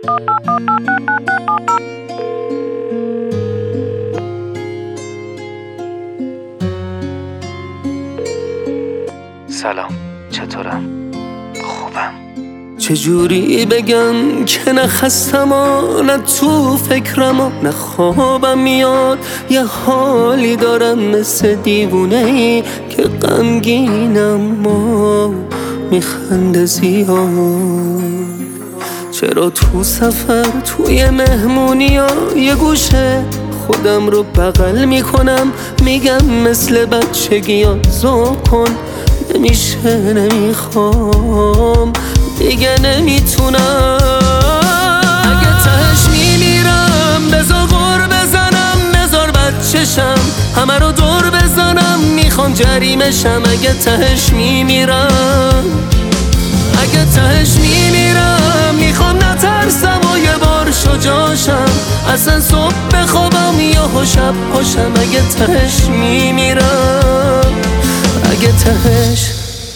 سلام، چطورم؟ خوبم. چجوری بگم که نه خستم و نه تو فکرم و نه خوابم میاد، یه حالی دارم مثل دیوونه ای که غمگینم و میخنده زیاد. چرا تو سفر توی مهمونی ها یه گوشه خودم رو بغل میکنم، میگم مثل بچگی ها ذوق کن، نمیشه نمیخوام دیگه نمیتونم. اگه تهش میمیرم بذار غر بزنم، بذار بچشم همه رو دور بزنم، میخوام جریمشم. اگه تهش میمیرم، اگه تهش میمیرم میخوام نترسم و یه بار شجاعشم، اصلا صبح بخوابم یا شب پاشم. اگه تهش میمیرم، اگه تهش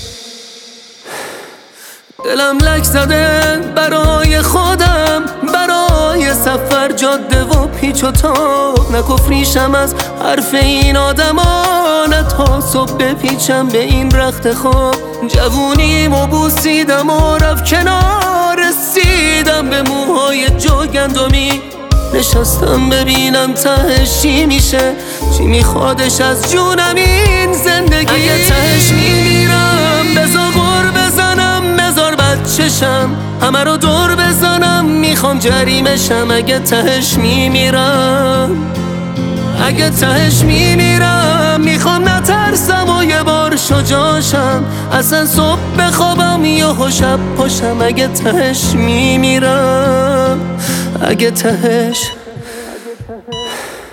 دلم لک زده برای خودم، برای سفر جاده و پیچ و تاب، نکفریشم از حرف این آدما، نه تا صبح بپیچم به این رخت خواب. جوونیمو بوسیدم و رفت کنار، رسیدم به موهای جوگندمی، نشستم ببینم تهش چی میشه، چی میخوادش از جونم این زندگی. اگه تهش میمیرم بذار غر بزنم، بذار بچشم همه رو دور بزنم، میخوام جریمشم. اگه تهش میمیرم، اگه تهش میمیرم میخوام نترسم و یه بار شجاعشم، اصلا صبح بخوابم یا شب پاشم. اگه تهش میمیرم، اگه تهش